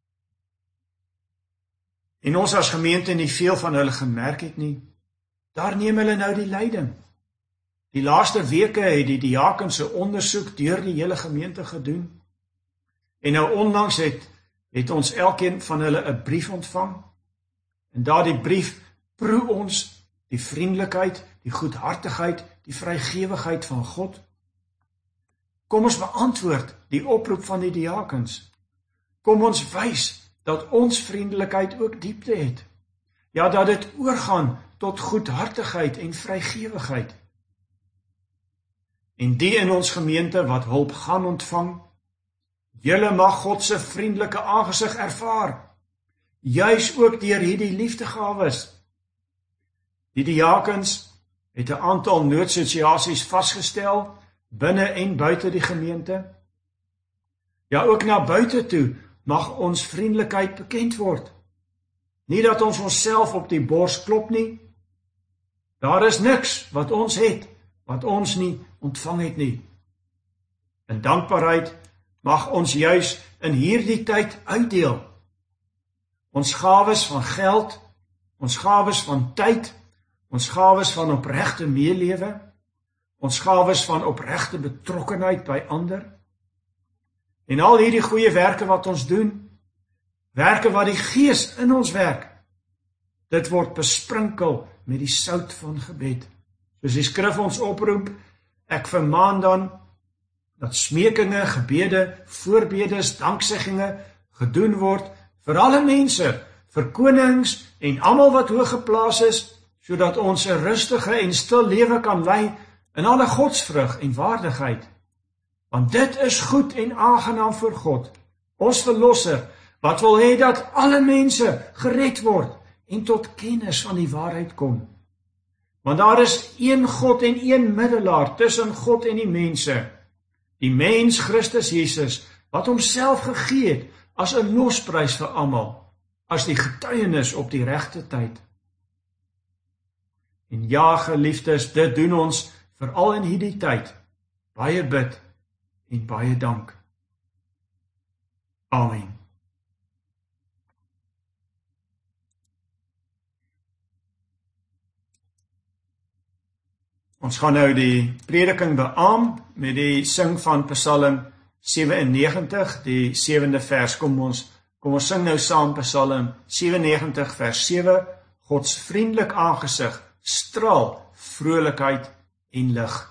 S1: en ons as gemeente nie veel van hulle gemerk het nie, daar neem hulle nou die leiding. Die laaste weke het die diakens 'n ondersoek deur die hele gemeente gedoen, en nou onlangs het, het ons elkeen van hulle 'n brief ontvang, en daardie brief proe ons die vriendelikheid, die goedhartigheid, die vrygewigheid van God. Kom ons beantwoord die oproep van die diakens. Kom ons wys dat ons vriendelikheid ook diepte het. Ja, dat dit oorgaan tot goedhartigheid en vrygewigheid. En die in ons gemeente wat hulp gaan ontvang, julle mag God se vriendelike aangesig ervaar, juis ook deur hierdie liefdegawes. Die diakens het 'n aantal noodsituasies vasgestel, binne en buite die gemeente. Ja, ook na buite toe mag ons vriendelikheid bekend word. Nie dat ons onsself op die bors klop nie. Daar is niks wat ons het, wat ons nie ontvang het nie. In dankbaarheid mag ons juis in hierdie tyd uitdeel. Ons gawes van geld, ons gawes van tyd, ons gawes van opregte meelewe, ons gawes van opregte betrokkenheid by ander, en al hierdie goeie werke wat ons doen, werke wat die Gees in ons werk, dit word besprinkel met die sout van gebed. Soos die skrif ons oproep, ek vermaan dan, dat smekinge, gebede, voorbedes, dankseggings gedoen word vir alle mense, vir konings en almal wat hoog geplaas is, sodat ons 'n rustige en stil lewe kan lei in alle godsvrug en waardigheid. Want dit is goed en aangenaam vir God, ons verlosser, wat wil hê dat alle mense gered word en tot kennis van die waarheid kom. Want daar is een God en een middelaar tussen God en die mense, die mens Christus Jesus, wat homself gegee het as 'n losprys vir almal, as die getuienis op die regte tyd. En ja, geliefdes, dit doen ons veral in hierdie tyd, baie bid en baie dank. Amen. Ons gaan nou die prediking beaam met die sing van Psalm sewennegentig, die sewende vers. Kom ons, kom ons sing nou saam Psalm sewennegentig vers sewe, Gods vriendelik aangesig straal vrolikheid en lig.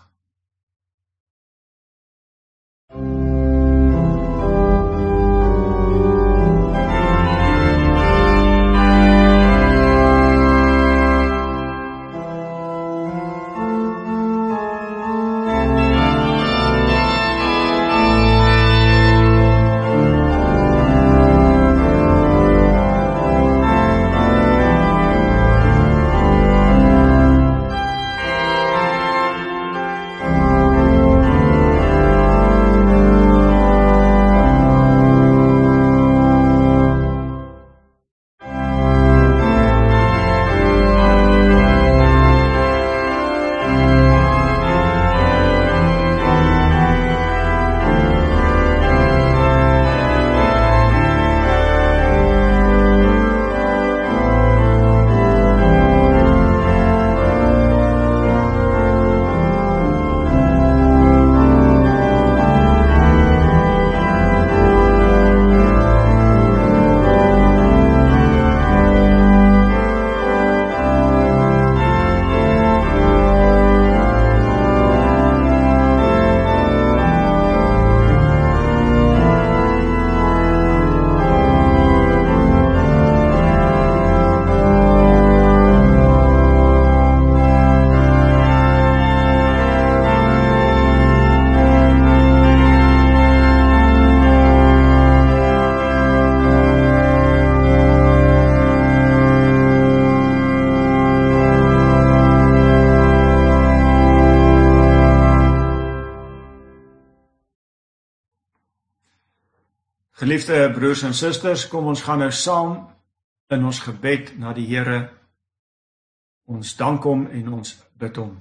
S1: Geliefde broers en susters, kom ons gaan nou saam in ons gebed na die Here. Ons dank hom en ons bid hom.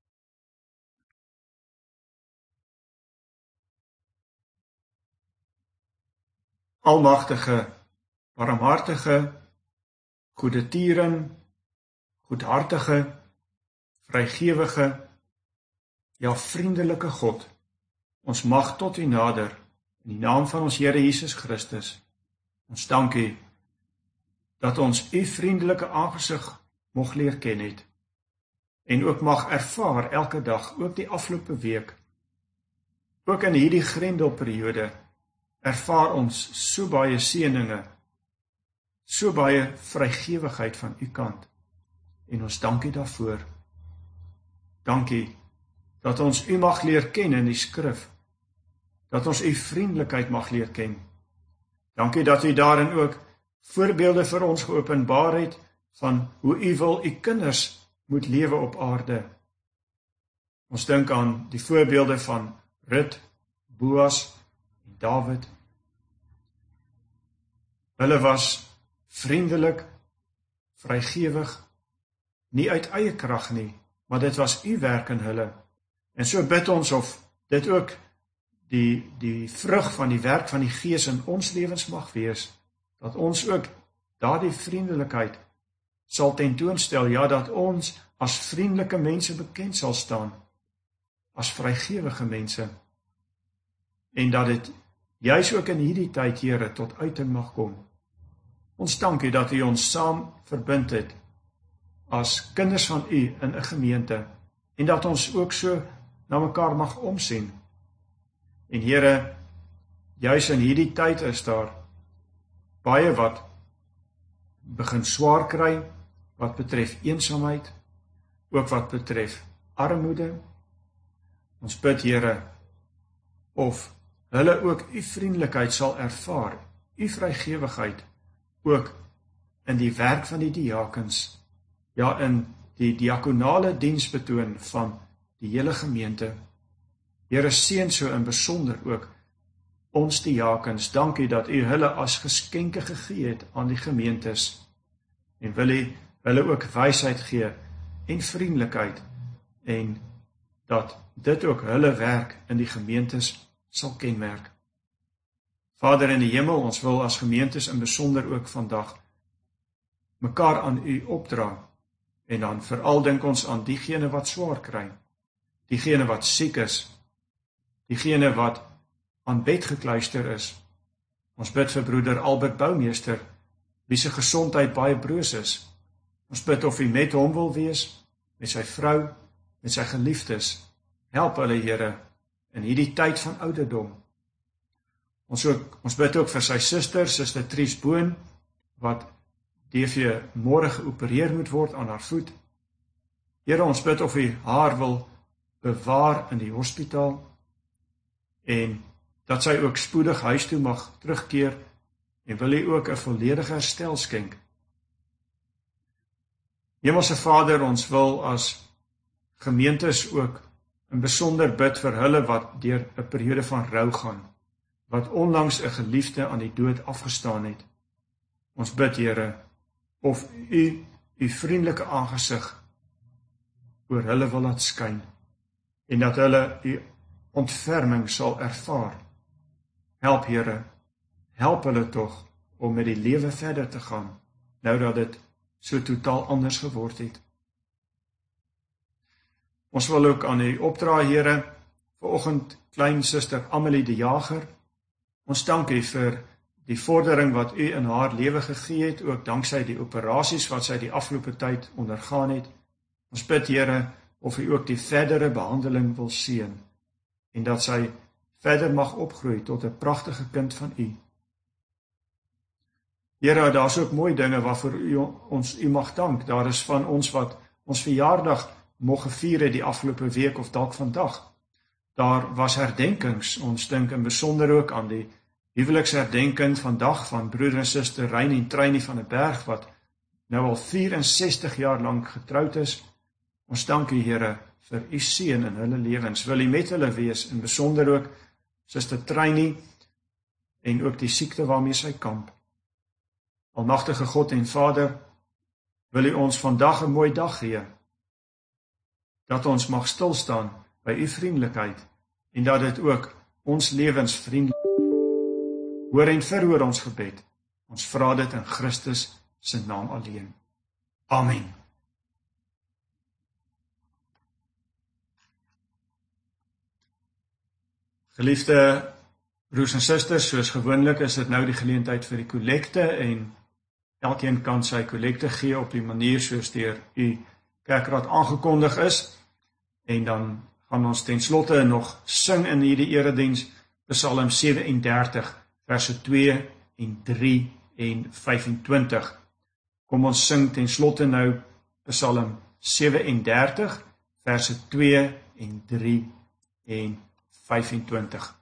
S1: Almagtige, barmhartige, goedertieren, goedhartige, vrygewige, ja vriendelike God, ons mag tot u nader, in die naam van ons Here Jesus Christus. Ons dank u, dat ons u vriendelike aangesig mocht leer ken het, en ook mag ervaar elke dag, ook die afgelope week, ook in hierdie grendelperiode, ervaar ons so baie seëninge, so baie vrygewigheid van u kant, en ons dank u daarvoor. Dank u, dat ons u mag leer ken in die skrif, dat ons u vriendelikheid mag leer ken. Dank u dat u daarin ook voorbeelde vir ons geopenbaar het, van hoe u wil u kinders moet lewe op aarde. Ons dink aan die voorbeelde van Rut, Boas en Dawid. Hulle was vriendelik, vrygewig, nie uit eie krag nie, maar dit was u werk in hulle. En so bid ons of dit ook die, die vrug van die werk van die Gees in ons lewens mag wees, dat ons ook daardie vriendelikheid sal tentoonstel, ja, dat ons as vriendelike mense bekend sal staan, as vrygewige mense, en dat dit juis ook in hierdie tyd, Here, tot uiting mag kom. Ons dank u dat u ons saam verbind het, as kinders van u in 'n gemeente, en dat ons ook so na mekaar mag omsien. En Here, juis in hierdie tyd is daar baie wat begin swaar kry, wat betref eensaamheid, ook wat betref armoede. Ons bid, Here, of hulle ook u vriendelikheid sal ervaar, u vrygewigheid, ook in die werk van die diakens, ja, in die diakonale diensbetoon van die hele gemeente. Here, seën so in besonder ook ons diakens. Dank u dat u hulle as geskenke gegee het aan die gemeentes, en wil u hulle ook wysheid gee en vriendelikheid, en dat dit ook hulle werk in die gemeentes sal kenmerk. Vader in die hemel, ons wil as gemeentes in besonder ook vandag mekaar aan u opdra, en dan veral dink ons aan diegene wat swaar kry, diegene wat siek is, diegene wat aan bed gekluister is. Ons bid vir broeder Albert Boumeester, wie se gesondheid baie broos is. Ons bid of u met hom wil wees, met sy vrou, met sy geliefdes. Help hulle, Here, in hierdie tyd van ouderdom. Ons, ook, ons bid ook vir sy suster, Suster Tries Boon, wat D V môre geopereer moet word aan haar voet. Here, ons bid of u haar wil bewaar in die hospitaal, en dat sy ook spoedig huis toe mag terugkeer, en wil u ook 'n volledige herstel skenk. Hemelse Vader, ons wil as gemeentes ook in besonder bid vir hulle wat deur 'n periode van rou gaan, wat onlangs 'n geliefde aan die dood afgestaan het. Ons bid, Here, of u, u vriendelike aangesig oor hulle wil laat skyn, en dat hulle u ontferming sal ervaar. Help, Here, help hulle tog om met die lewe verder te gaan, nou dat dit so totaal anders geword het. Ons wil ook aan u opdra, Here, vanoggend klein suster Amelie de Jager. Ons dank u vir die vordering wat u in haar lewe gegee het, ook danksy die operasies wat sy die afgelope tyd ondergaan het. Ons bid, Here, of u ook die verdere behandeling wil seën, en dat sy verder mag opgroei tot 'n pragtige kind van u. Here, daar is ook mooi dinge waarvoor u ons u mag dank. Daar is van ons wat ons verjaardag moge vier het die afgelope week of dalk vandag. Daar was herdenkings, ons dink in besonder ook aan die huweliksherdenking vandag van broeder en suster Rein en Treinie van 'n Berg, wat nou al vyf-en-sestig jaar lank getroud is. Ons dank u, Here, vir u seën in hulle lewens. Wil u met hulle wees, in besonder ook suster Treinie, en ook die siekte waarmee sy kamp. Almagtige God en Vader, wil U ons vandag 'n mooi dag gee, dat ons mag stilstaan by U vriendelikheid, en dat dit ook ons lewens vriendelik. Hoor en verhoor ons gebed. Ons vra dit in Christus se naam alleen. Amen. Geliefde broers en susters, soos gewoonlik is dit nou die geleentheid vir die kollekte, en elkeen kan sy kollekte gee op die manier soos deur U kerkraad aangekondig is, en dan gaan ons ten slotte nog sing in hierdie erediens Psalm sewe en dertig, verse twee en drie en vyf en twintig. Kom ons sing ten slotte nou Psalm sewe en dertig, verse twee en drie en vyf en twintig.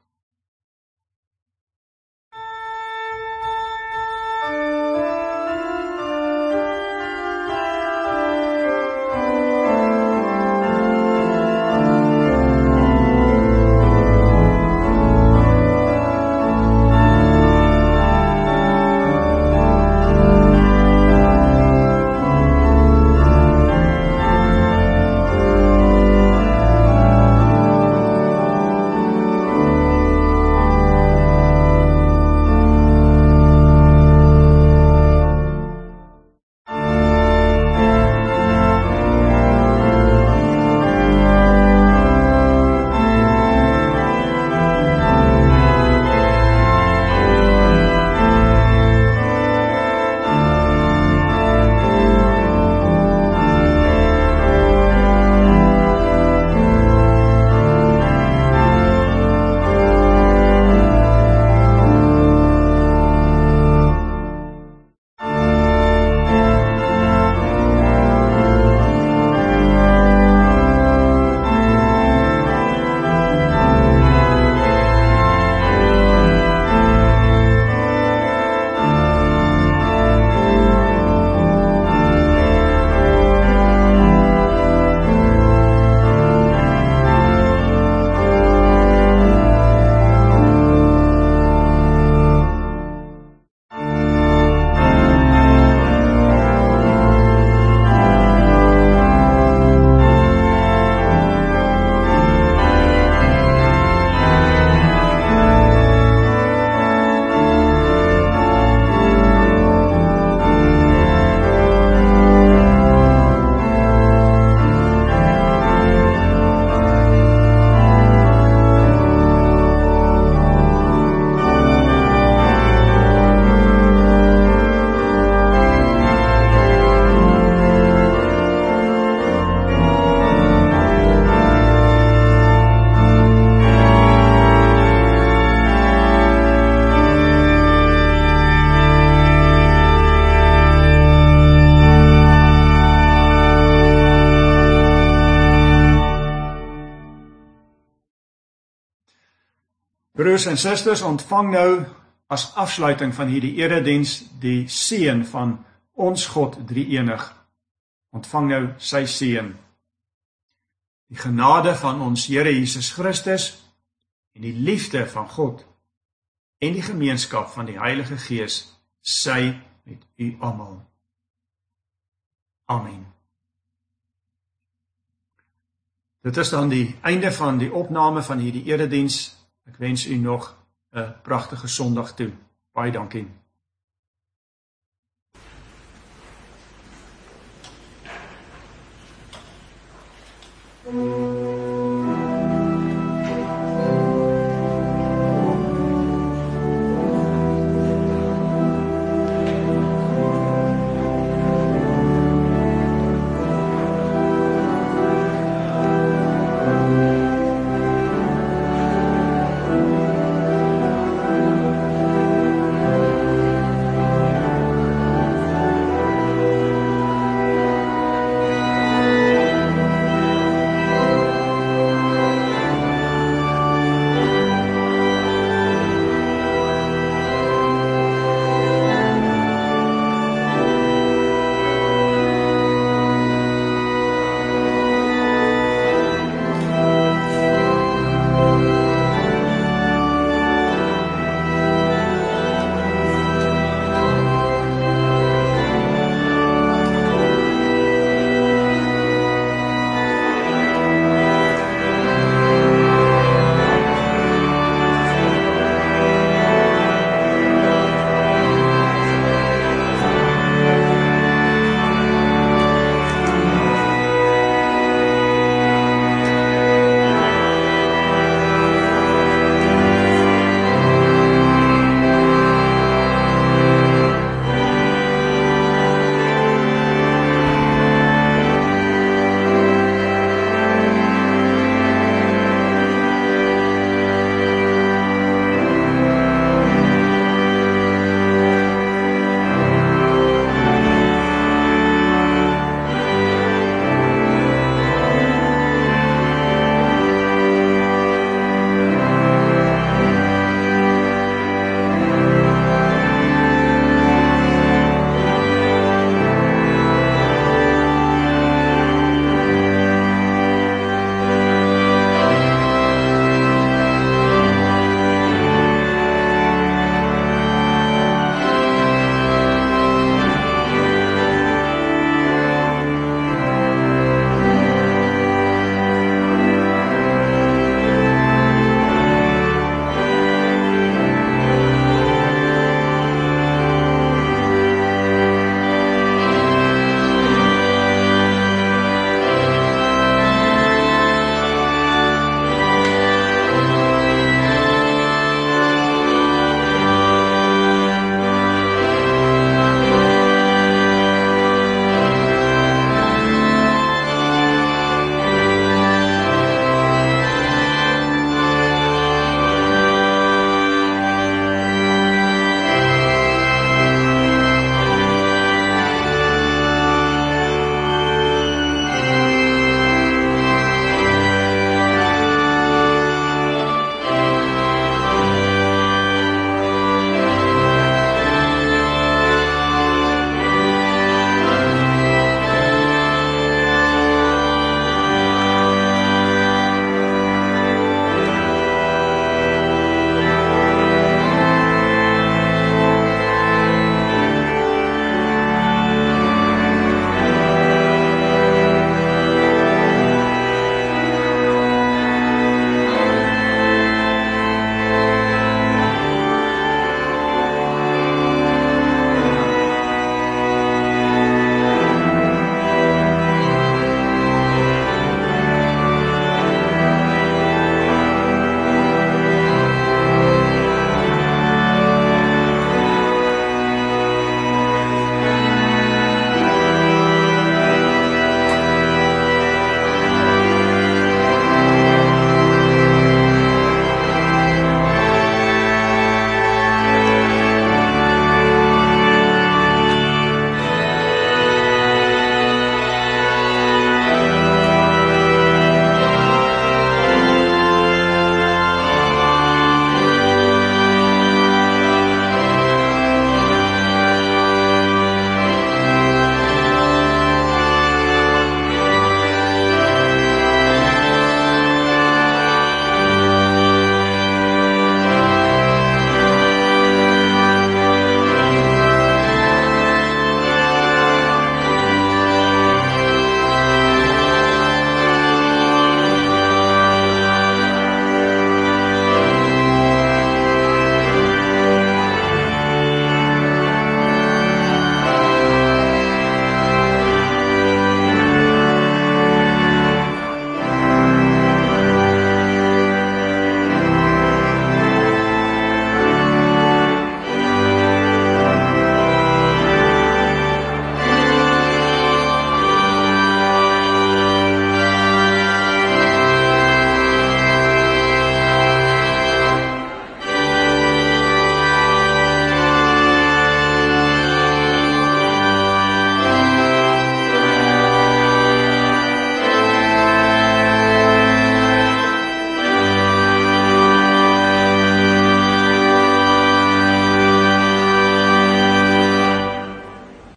S1: Broers en susters, ontvang nou as afsluiting van hierdie erediens die seën van ons God drie-enig. Ontvang nou sy seën. Die genade van ons Here Jesus Christus en die liefde van God en die gemeenskap van die Heilige Gees sy met u almal. Amen. Dit is dan die einde van die opname van hierdie erediens. Ek wens u nog 'n pragtige Sondag toe. Baie dankie. Mm.